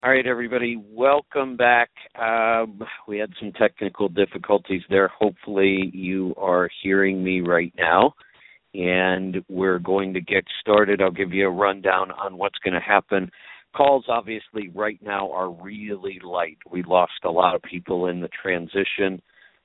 All right, everybody, welcome back. We had some technical difficulties there. Hopefully you are hearing me right now, and we're going to get started. I'll give you a rundown on what's going to happen. Calls, obviously, right now are really light. We lost a lot of people in the transition.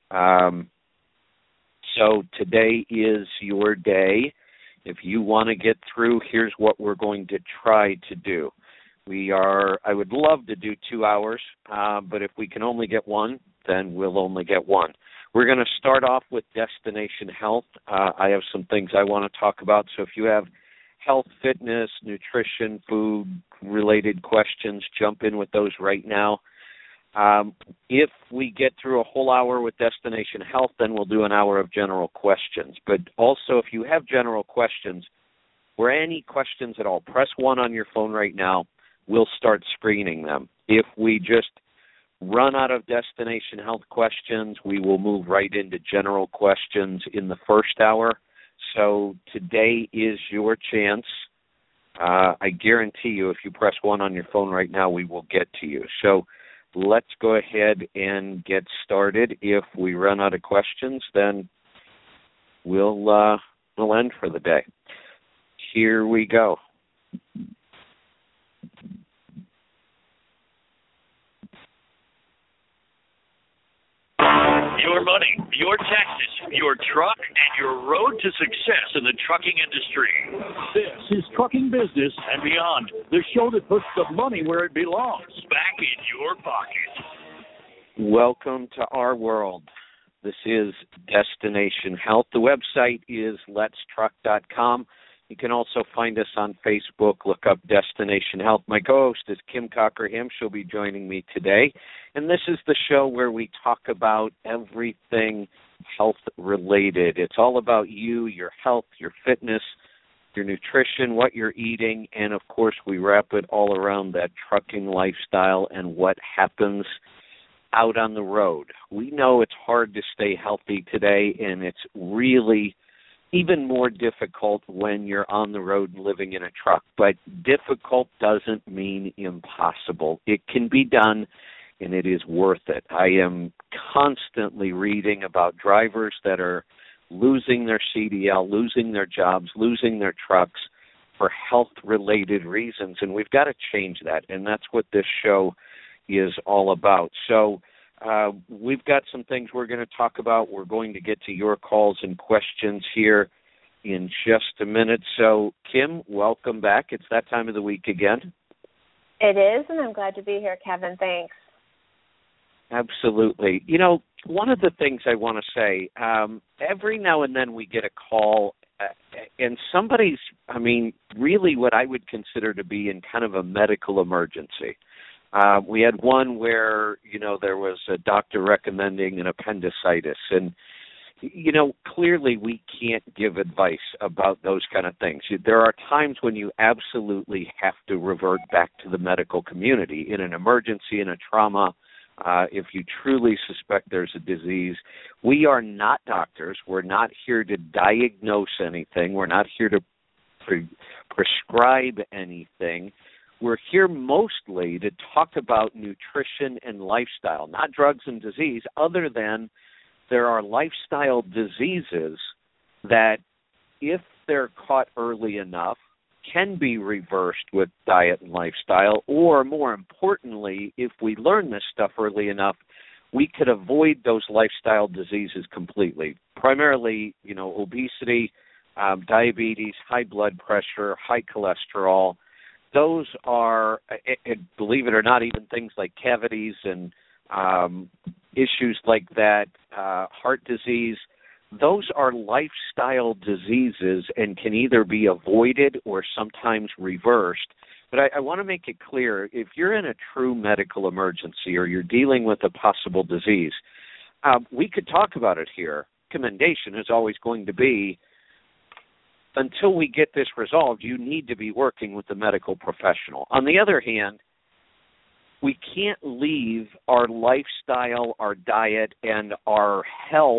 So today is your day. If you want to get through, here's what we're going to try to do. I would love to do 2 hours, but if we can only get one, then we'll only get one. We're going to start off with Destination Health. I have some things I want to talk about, so if you have health, fitness, nutrition, food-related questions, jump in with those right now. If we get through a whole hour with Destination Health, then we'll do an hour of general questions. But also, if you have general questions or any questions at all, press 1 on your phone right now. We'll start screening them. If we just run out of Destination Health questions, we will move right into general questions in the first hour. So today is your chance. I guarantee you, if you press 1 on your phone right now, we will get to you. So let's go ahead and get started. If we run out of questions, then we'll end for the day. Here we go. Your money, your taxes, your truck, and your road to success in the trucking industry. This is Trucking Business and Beyond, the show that puts the money where it belongs, back in your pocket. Welcome to our world. This is Destination Health. The website is letstruck.com. You can also find us on Facebook. Look up Destination Health. My co-host is Kim Cockerham. She'll be joining me today. And this is the show where we talk about everything health-related. It's all about you, your health, your fitness, your nutrition, what you're eating, and, of course, we wrap it all around that trucking lifestyle and what happens out on the road. We know it's hard to stay healthy today, and it's really even more difficult when you're on the road and living in a truck. But difficult doesn't mean impossible. It can be done, and it is worth it. I am constantly reading about drivers that are losing their CDL, losing their jobs, losing their trucks for health-related reasons, and we've got to change that, and that's what this show is all about. So we've got some things we're going to talk about. We're going to get to your calls and questions here in just a minute. So, Kim, welcome back. It's that time of the week again. It is, and I'm glad to be here, Kevin. Thanks. Absolutely. You know, one of the things I want to say, every now and then we get a call, and somebody's, really what I would consider to be in kind of a medical emergency. We had one where, there was a doctor recommending an appendicitis. And, clearly we can't give advice about those kind of things. There are times when you absolutely have to revert back to the medical community in an emergency, in a trauma. If you truly suspect there's a disease, we are not doctors. We're not here to diagnose anything. We're not here to prescribe anything. We're here mostly to talk about nutrition and lifestyle, not drugs and disease, other than there are lifestyle diseases that, if they're caught early enough, can be reversed with diet and lifestyle, or more importantly, if we learn this stuff early enough, we could avoid those lifestyle diseases completely. Primarily, obesity, diabetes, high blood pressure, high cholesterol. Those are, believe it or not, even things like cavities and issues like that, heart disease. Those are lifestyle diseases and can either be avoided or sometimes reversed. But I want to make it clear, if you're in a true medical emergency or you're dealing with a possible disease, we could talk about it here. Recommendation is always going to be, until we get this resolved, you need to be working with a medical professional. On the other hand, we can't leave our lifestyle, our diet, and our health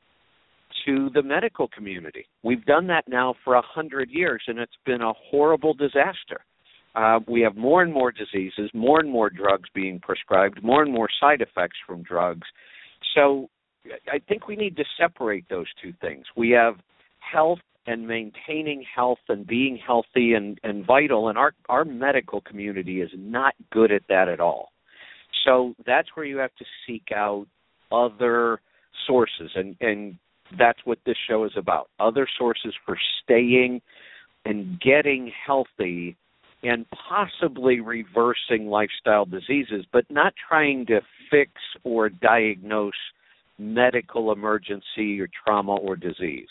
to the medical community. We've done that now for 100 years, and it's been a horrible disaster. We have more and more diseases, more and more drugs being prescribed, more and more side effects from drugs. So I think we need to separate those two things. We have health and maintaining health and being healthy and vital, and our medical community is not good at that at all. So that's where you have to seek out other sources, and that's what this show is about, other sources for staying and getting healthy and possibly reversing lifestyle diseases, but not trying to fix or diagnose medical emergency or trauma or disease.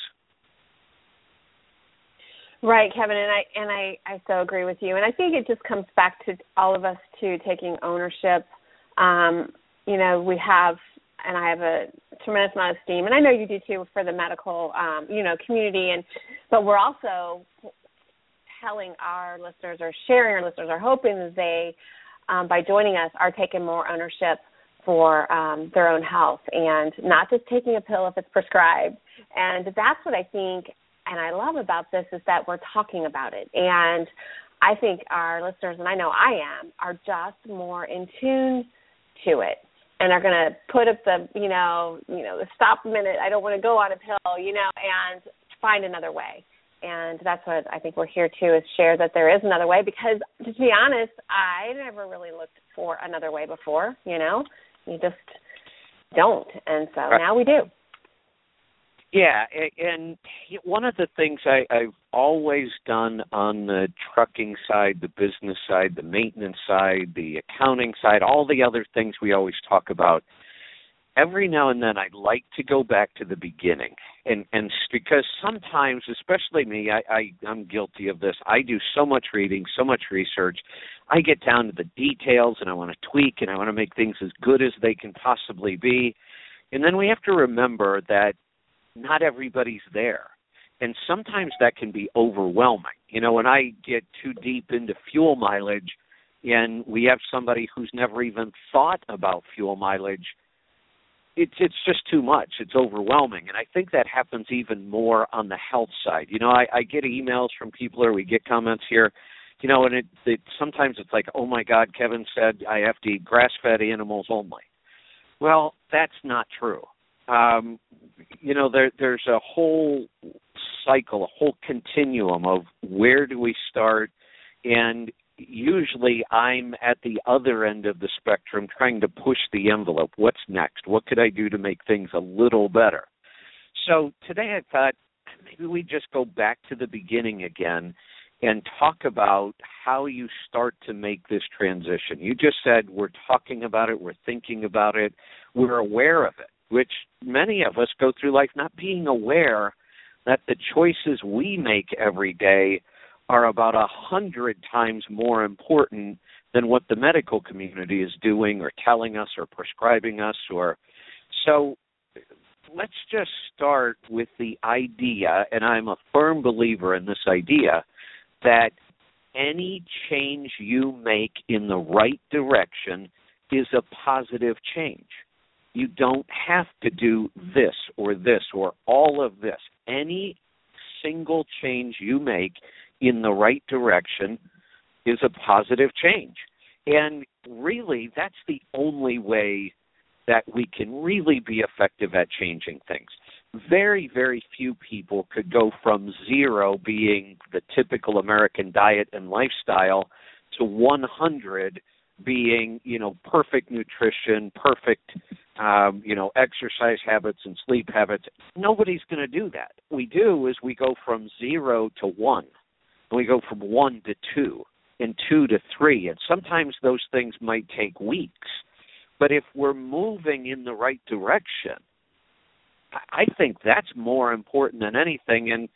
Right, Kevin, and I so agree with you. And I think it just comes back to all of us to taking ownership. We have, and I have a tremendous amount of esteem, and I know you do too, for the medical, community. But we're also telling our listeners or sharing our listeners or hoping that they, by joining us, are taking more ownership for their own health and not just taking a pill if it's prescribed. And that's what I think and I love about this is that we're talking about it. And I think our listeners, and I know I am, are just more in tune to it and are going to put up the, the stop a minute, I don't want to go on a pill, and find another way. And that's what I think we're here to, is share that there is another way, because to be honest, I never really looked for another way before, you just don't. And so now we do. Yeah, and one of the things I've always done on the trucking side, the business side, the maintenance side, the accounting side, all the other things we always talk about, every now and then I'd like to go back to the beginning. And because sometimes, especially me, I'm guilty of this. I do so much reading, so much research. I get down to the details, and I want to tweak, and I want to make things as good as they can possibly be. And then we have to remember that not everybody's there. And sometimes that can be overwhelming. When I get too deep into fuel mileage and we have somebody who's never even thought about fuel mileage, it's just too much. It's overwhelming. And I think that happens even more on the health side. I get emails from people, or we get comments here, and it sometimes it's like, oh, my God, Kevin said I have to eat grass-fed animals only. Well, that's not true. There's a whole cycle, a whole continuum of where do we start, and usually I'm at the other end of the spectrum trying to push the envelope. What's next? What could I do to make things a little better? So today I thought maybe we just go back to the beginning again and talk about how you start to make this transition. You just said we're talking about it, we're thinking about it, we're aware of it, which many of us go through life not being aware that the choices we make every day are about 100 times more important than what the medical community is doing or telling us or prescribing us. So let's just start with the idea, and I'm a firm believer in this idea, that any change you make in the right direction is a positive change. You don't have to do this or all of this. Any single change you make in the right direction is a positive change. And really, that's the only way that we can really be effective at changing things. Very, very few people could go from 0 being the typical American diet and lifestyle to 100 being, perfect nutrition, perfect, exercise habits and sleep habits. Nobody's going to do that. What we do is we go from 0 to 1, and we go from 1 to 2, and 2 to 3, and sometimes those things might take weeks. But if we're moving in the right direction, I think that's more important than anything. And,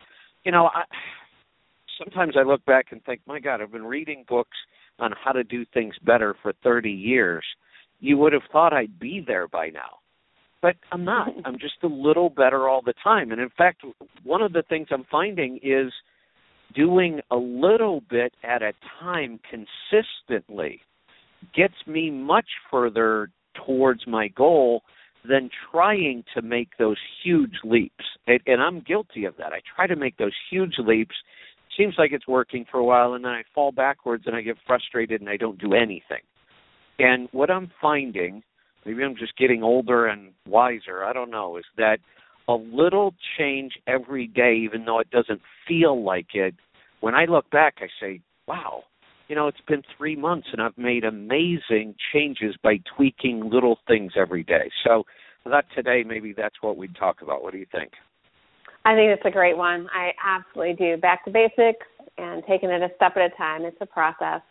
sometimes I look back and think, my God, I've been reading books on how to do things better for 30 years. You would have thought I'd be there by now. But I'm not. I'm just a little better all the time. And, in fact, one of the things I'm finding is doing a little bit at a time consistently gets me much further towards my goal than trying to make those huge leaps. And I'm guilty of that. I try to make those huge leaps seems like it's working for a while, and then I fall backwards and I get frustrated and I don't do anything. And what I'm finding, maybe I'm just getting older and wiser, I don't know, is that a little change every day, even though it doesn't feel like it, when I look back, I say, wow, it's been 3 months and I've made amazing changes by tweaking little things every day. So I thought today maybe that's what we'd talk about. What do you think? I think it's a great one. I absolutely do. Back to basics and taking it a step at a time. It's a process.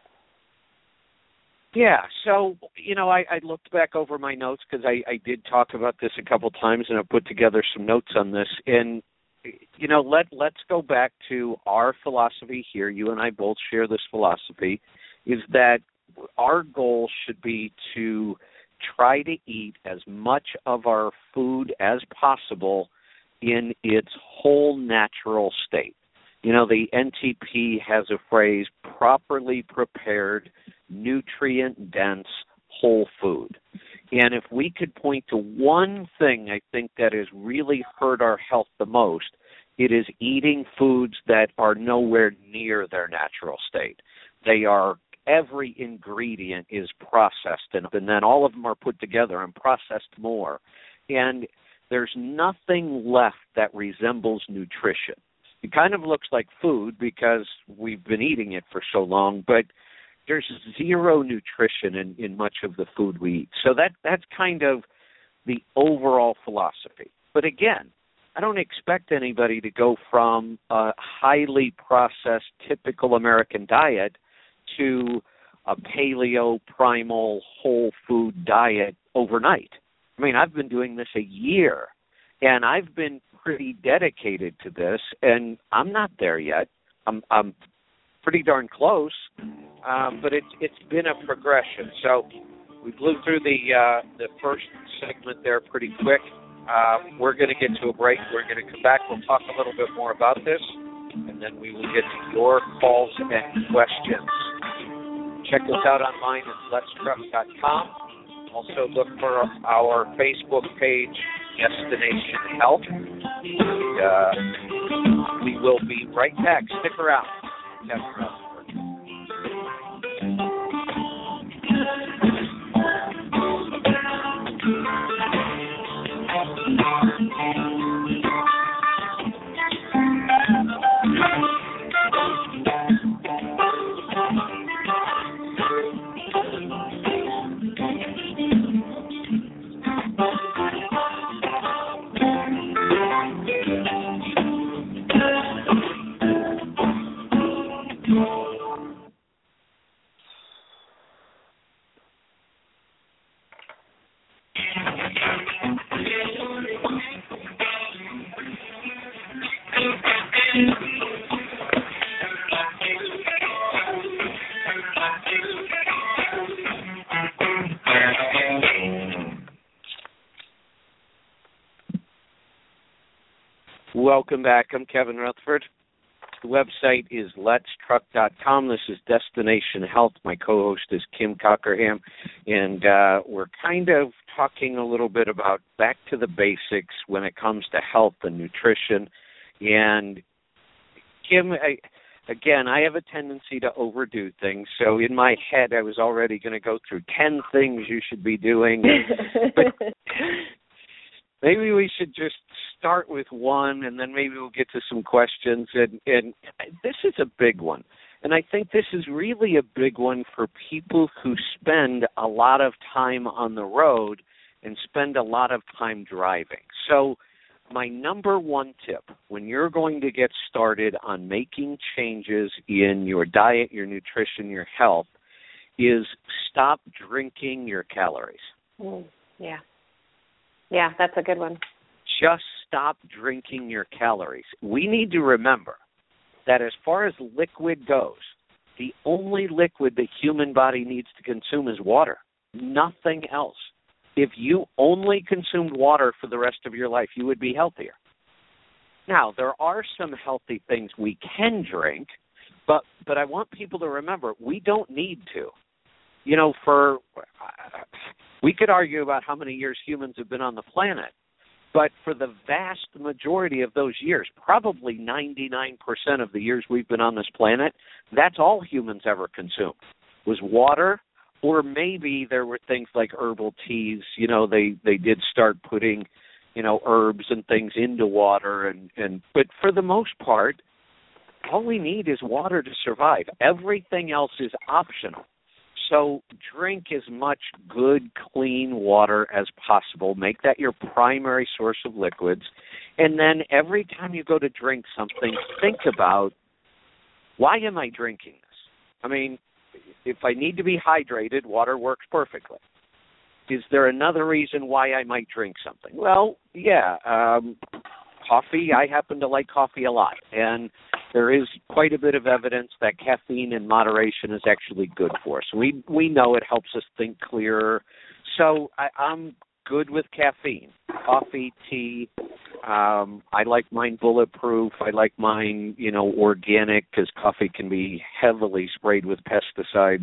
Yeah, so, I looked back over my notes because I did talk about this a couple times, and I put together some notes on this. And, let's go back to our philosophy here. You and I both share this philosophy, is that our goal should be to try to eat as much of our food as possible in its whole natural state. The NTP has a phrase, properly prepared, nutrient-dense whole food. And if we could point to one thing I think that has really hurt our health the most, it is eating foods that are nowhere near their natural state. Every ingredient is processed, and then all of them are put together and processed more. And there's nothing left that resembles nutrition. It kind of looks like food because we've been eating it for so long, but there's zero nutrition in much of the food we eat. So that's kind of the overall philosophy. But again, I don't expect anybody to go from a highly processed, typical American diet to a paleo, primal, whole food diet overnight. I mean, I've been doing this a year, and I've been pretty dedicated to this, and I'm not there yet. I'm pretty darn close, but it's been a progression. So we blew through the first segment there pretty quick. We're going to get to a break. We're going to come back. We'll talk a little bit more about this, and then we will get to your calls and questions. Check us out online at letstruck.com. Also look for our Facebook page, Destination Health. We will be right back. Stick around. Kevin Rutherford. Welcome back. I'm Kevin Rutherford. The website is letstruck.com. This is Destination Health. My co-host is Kim Cockerham, and we're kind of talking a little bit about back to the basics when it comes to health and nutrition. And Kim, I have a tendency to overdo things. So in my head, I was already going to go through 10 things you should be doing. But maybe we should just start with one, and then maybe we'll get to some questions. And this is a big one. And I think this is really a big one for people who spend a lot of time on the road and spend a lot of time driving. So my number one tip when you're going to get started on making changes in your diet, your nutrition, your health, is stop drinking your calories. Yeah. Yeah, that's a good one. Just stop drinking your calories. We need to remember that as far as liquid goes, the only liquid the human body needs to consume is water, nothing else. If you only consumed water for the rest of your life, you would be healthier. Now, there are some healthy things we can drink, but I want people to remember we don't need to. We could argue about how many years humans have been on the planet, But for the vast majority of those years, probably 99% of the years we've been on this planet, that's all humans ever consumed, was water, or maybe there were things like herbal teas. They did start putting, herbs and things into water. But for the most part, all we need is water to survive. Everything else is optional. So drink as much good, clean water as possible. Make that your primary source of liquids. And then every time you go to drink something, think about, why am I drinking this? I mean, if I need to be hydrated, water works perfectly. Is there another reason why I might drink something? Well, yeah, coffee. I happen to like coffee a lot. And there is quite a bit of evidence that caffeine in moderation is actually good for us. We know it helps us think clearer. So I'm good with caffeine. Coffee, tea. I like mine bulletproof. I like mine, organic, because coffee can be heavily sprayed with pesticides.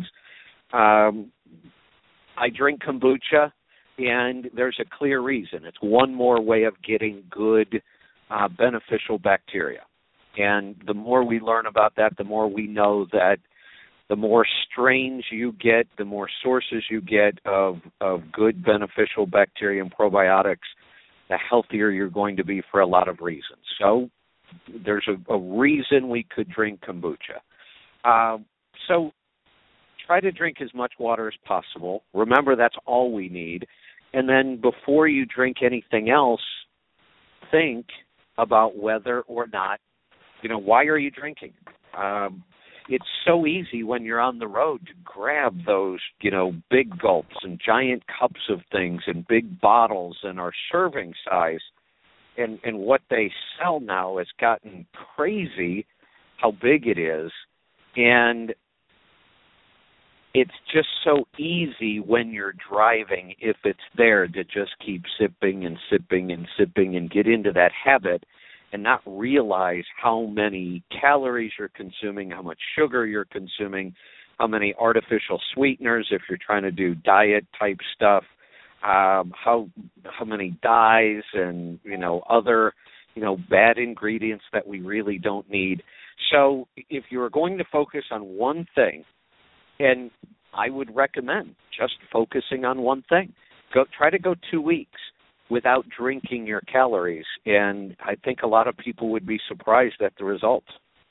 I drink kombucha, and there's a clear reason. It's one more way of getting good, beneficial bacteria. And the more we learn about that, the more we know that the more strains you get, the more sources you get of good beneficial bacteria and probiotics, the healthier you're going to be for a lot of reasons. So there's a reason we could drink kombucha. So try to drink as much water as possible. Remember, that's all we need. And then before you drink anything else, think about whether or not, why are you drinking? It's so easy when you're on the road to grab those, big gulps and giant cups of things and big bottles and our serving size. And what they sell now has gotten crazy how big it is. And it's just so easy when you're driving, if it's there, to just keep sipping and sipping and sipping and get into that habit and not realize how many calories you're consuming, how much sugar you're consuming, how many artificial sweeteners if you're trying to do diet-type stuff, how many dyes and, other, bad ingredients that we really don't need. So if you're going to focus on one thing, and I would recommend just focusing on one thing, try to go 2 weeks without drinking your calories, and I think a lot of people would be surprised at the results.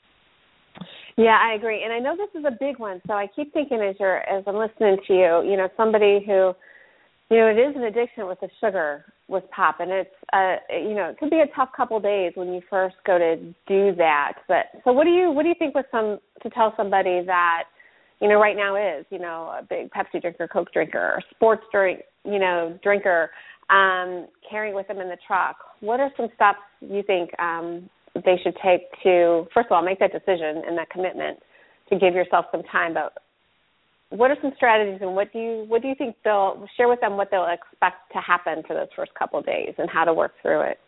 Yeah, I agree, and I know this is a big one. So I keep thinking as I'm listening to you, somebody who, it is an addiction with the sugar with pop, and it's, it could be a tough couple days when you first go to do that. But so what do you think to tell somebody that, right now is, a big Pepsi drinker, Coke drinker, sports drinker, carrying with them in the truck? What are some steps you think they should take to, first of all, make that decision and that commitment to give yourself some time? But what are some strategies, and what do you think they'll share with them, what they'll expect to happen for those first couple of days and how to work through it?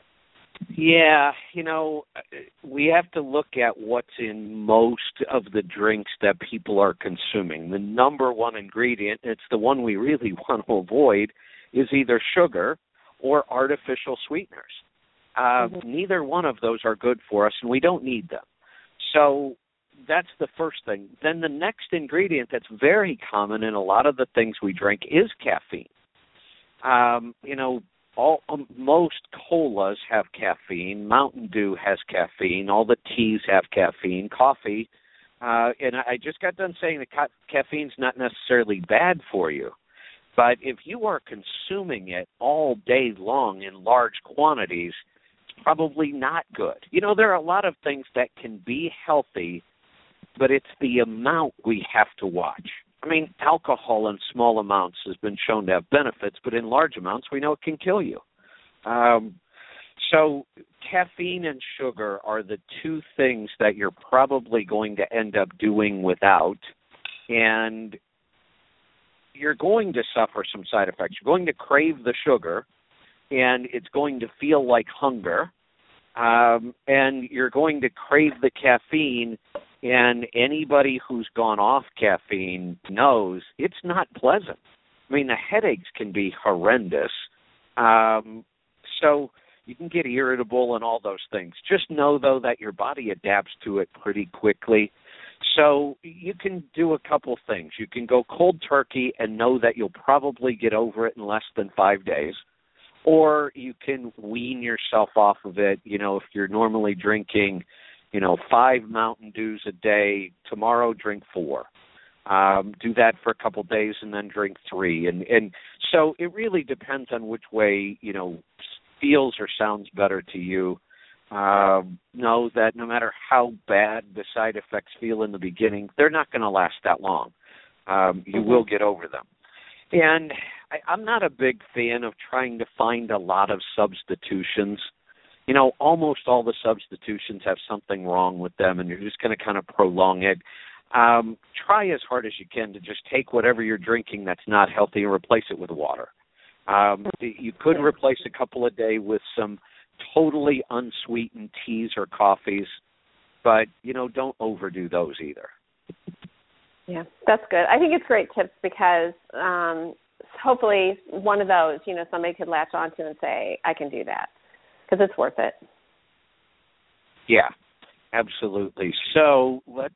Yeah, we have to look at what's in most of the drinks that people are consuming. The number one ingredient, it's the one we really want to avoid, is either sugar or artificial sweeteners. Neither one of those are good for us, and we don't need them. So that's the first thing. Then the next ingredient that's very common in a lot of the things we drink is caffeine. Most colas have caffeine. Mountain Dew has caffeine. All the teas have caffeine. Coffee. And I just got done saying that caffeine's not necessarily bad for you. But if you are consuming it all day long in large quantities, it's probably not good. There are a lot of things that can be healthy, but it's the amount we have to watch. I mean, alcohol in small amounts has been shown to have benefits, but in large amounts, we know it can kill you. So caffeine and sugar are the two things that you're probably going to end up doing without, and you're going to suffer some side effects. You're going to crave the sugar, and it's going to feel like hunger, and you're going to crave the caffeine, and anybody who's gone off caffeine knows it's not pleasant. I mean, the headaches can be horrendous. So you can get irritable and all those things. Just know, though, that your body adapts to it pretty quickly. So you can do a couple things. You can go cold turkey and know that you'll probably get over it in less than 5 days. Or you can wean yourself off of it. If you're normally drinking, 5 Mountain Dews a day, tomorrow drink 4. Do that for a couple days and then drink 3. And so it really depends on which way, feels or sounds better to you. Know that no matter how bad the side effects feel in the beginning, they're not going to last that long. You will get over them. And I'm not a big fan of trying to find a lot of substitutions. Almost all the substitutions have something wrong with them, and you're just going to kind of prolong it. Try as hard as you can to just take whatever you're drinking that's not healthy and replace it with water. You could replace a couple a day with some totally unsweetened teas or coffees, but, don't overdo those either. Yeah, that's good. I think it's great tips because hopefully one of those, somebody could latch onto and say, I can do that, because it's worth it. Yeah, absolutely. So let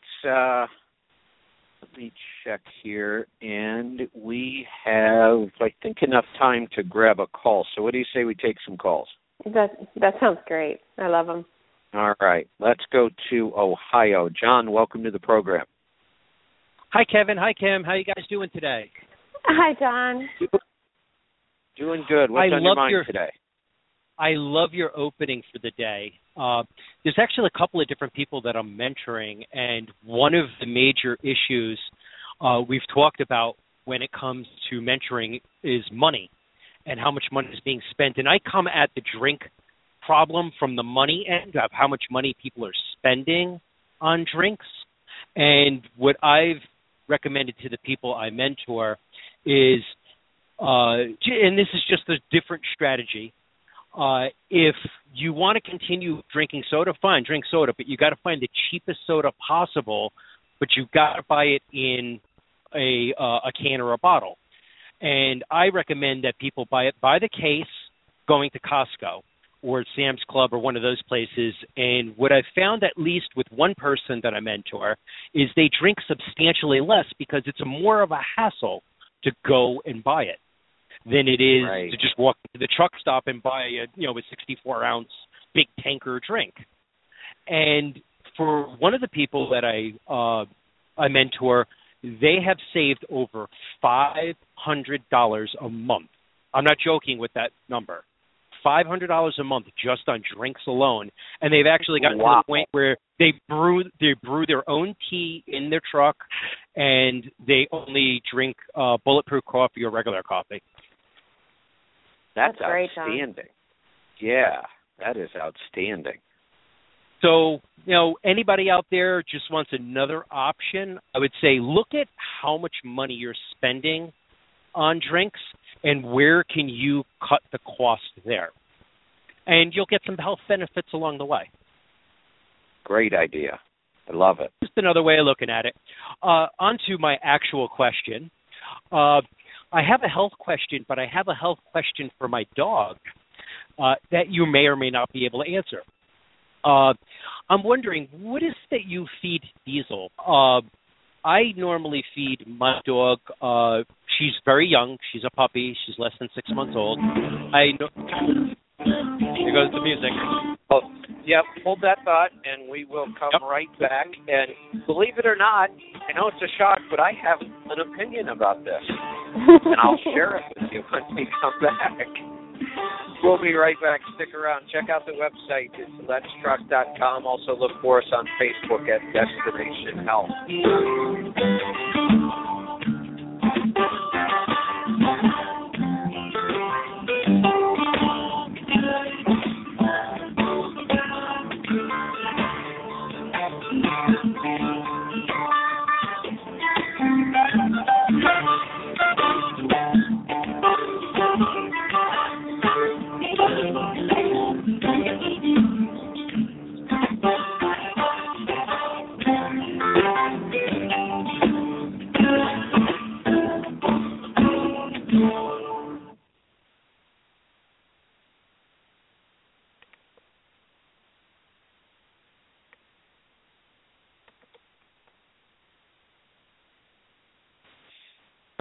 me check here, and we have, I think, enough time to grab a call. So what do you say we take some calls? That sounds great. I love them. All right. Let's go to Ohio. John, welcome to the program. Hi, Kevin. Hi, Kim. How you guys doing today? Hi, John. Doing good. What's on your mind today? I love your opening for the day. There's actually a couple of different people that I'm mentoring, and one of the major issues we've talked about when it comes to mentoring is money and how much money is being spent. And I come at the drink problem from the money end of how much money people are spending on drinks. And what I've recommended to the people I mentor is, and this is just a different strategy, if you want to continue drinking soda, fine, drink soda, but you got to find the cheapest soda possible, but you got to buy it in a can or a bottle. And I recommend that people buy it by the case, going to Costco or Sam's Club or one of those places. And what I've found, at least with one person that I mentor, is they drink substantially less because it's more of a hassle to go and buy it than it is to just walk to the truck stop and buy a 64-ounce big tanker drink. And for one of the people that I mentor, they have saved over $500 a month. I'm not joking with that number. $500 a month just on drinks alone, and they've actually gotten to the point where they brew their own tea in their truck, and they only drink bulletproof coffee or regular coffee. That's outstanding. Yeah, that is outstanding. So, anybody out there just wants another option, I would say look at how much money you're spending on drinks and where can you cut the cost there. And you'll get some health benefits along the way. Great idea. I love it. Just another way of looking at it. On to my actual question. I have a health question, but I have a health question for my dog that you may or may not be able to answer. I'm wondering, what is that you feed Diesel? I normally feed my dog. She's very young. She's a puppy. She's less than 6 months old. Here goes the music. Oh, yep, hold that thought, and we will come right back. And believe it or not, I know it's a shock, but I have an opinion about this. And I'll share it with you when we come back. We'll be right back. Stick around. Check out the website. It's letstruck.com. Also look for us on Facebook at Destination Health.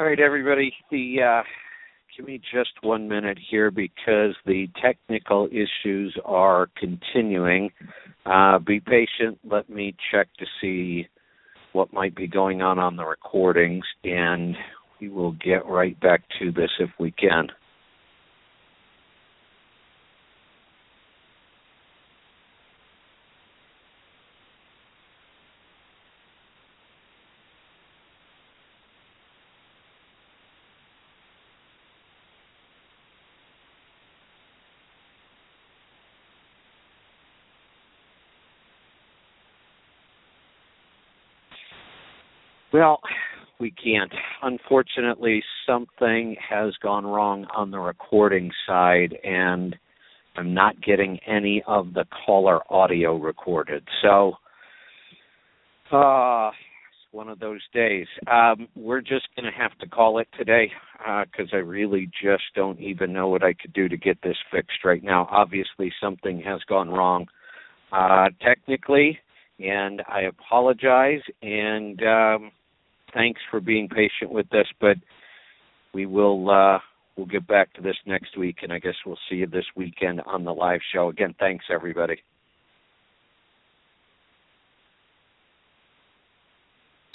right, everybody. Give me just 1 minute here because the technical issues are continuing. Be patient. Let me check to see what might be going on the recordings, and we will get right back to this if we can. Well, we can't. Unfortunately, something has gone wrong on the recording side, and I'm not getting any of the caller audio recorded. So, it's one of those days. We're just going to have to call it today because I really just don't even know what I could do to get this fixed right now. Obviously, something has gone wrong technically, and I apologize, and thanks for being patient with this, but we'll get back to this next week, and I guess we'll see you this weekend on the live show. Again, thanks, everybody.